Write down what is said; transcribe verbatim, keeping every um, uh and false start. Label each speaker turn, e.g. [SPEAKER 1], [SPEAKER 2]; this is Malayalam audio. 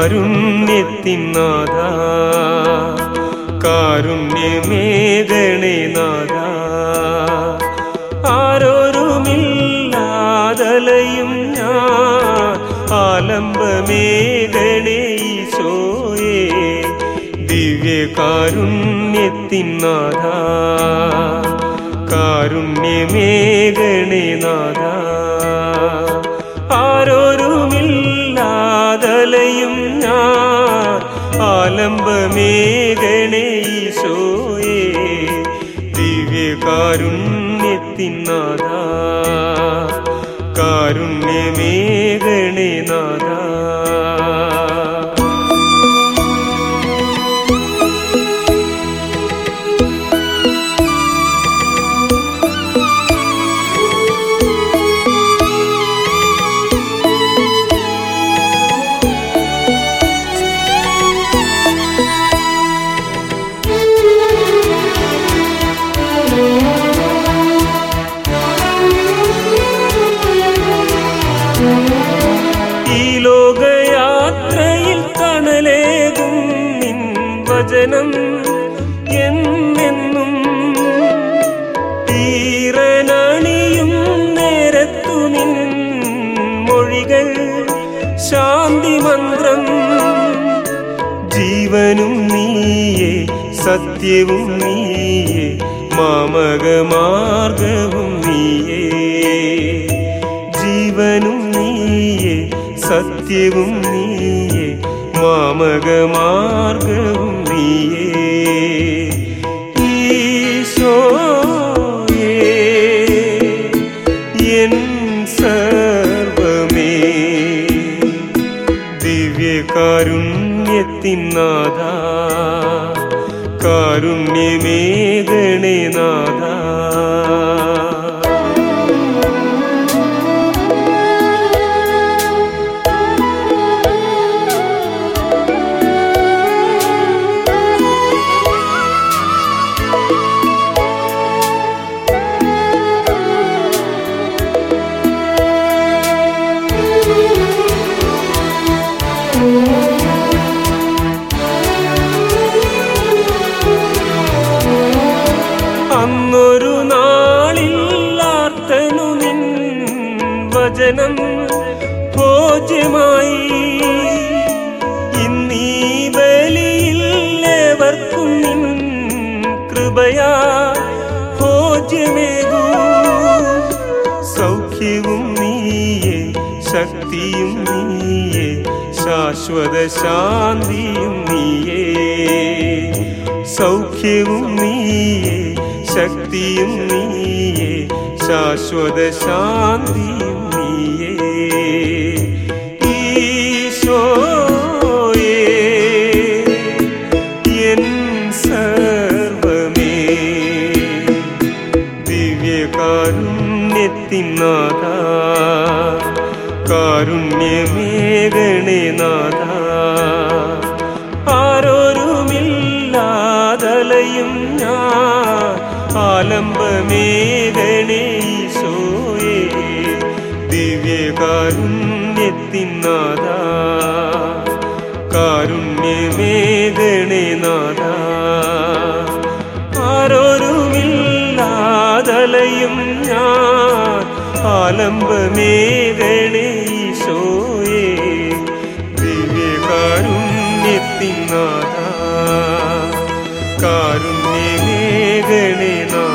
[SPEAKER 1] കാരുണ്യത്തിൻ നാഥാ, കാരുണ്യമേകണേ നാഥാ. ആരോരുമില്ലാതലയും ഞാൻ ആലംബമേകണേ ഈശോയേ. ദിവ്യകാരുണ്യത്തിൻ നാഥാ, കാരുണ്യമേകണേ നാഥാ. ആരോരുമില്ലാതലയും ഞാൻ ആലംബമേകണേ ഈശോയേ. ദിവ്യകാരുണ്യത്തിൻ നാഥാ, കാരുണ്യമേകണേ നാഥാ. ഈ ലോകയാത്രയിൽ തണലേകും നിൻ വചനം എന്നെന്നും ഈറനണിയും നേരത്തു നിൻ മൊഴികൾ ശാന്തി മന്ത്രം. ജീവനും നീയേ, സത്യവും നീയേ, മാമകമാർഗവും നീയേ. ജീവനും നീയേ, സത്യവും നീയേ, മാമകമാർഗവും നീയേ. ഈശോയേ എൻ സർവമേ, ദിവ്യകാരുണ്യത്തിൻ നാഥാ, കാരുണ്യമേകണേ നാഥാ. അന്നൊരു നാളിൽ ആർത്തനു നിൻ വചനം ഭോജ്യമായി. ഇന്നീ ബലിയിൽ ഏവർക്കും നിൻ കൃപയാ ഭോജ്യമേകൂ. സൗഖ്യവും നീയേ, ശക്തിയും നീയേ, ശാശ്വത ശാന്തിയും നീയേ. സൗഖ്യവും നീയേ, ശക്തിയും നീയേ, ശാശ്വത ശാന്തിയും നീയേ. ഈശോയേ എൻ സർവമേ, ദിവ്യകാരുണ്യത്തിൻ നാഥാ, കാരുണ്യമേകണേ നാഥാ. ആരോരുമില്ലാതലയും ഞാൻ ആലംബമേകണേ ഈശോയേ. ദിവ്യകാരുണ്യത്തിൻ നാഥാ, കാരുണ്യമേകണേ നാഥാ. ആരോരുമില്ലാതലയും ഞാൻ ആലംബമേകണേ ഈശോയേ. ദിവ്യകാരുണ്യത്തിൻ നാഥാ, കാരുണ്യമേകണേ നാഥാ.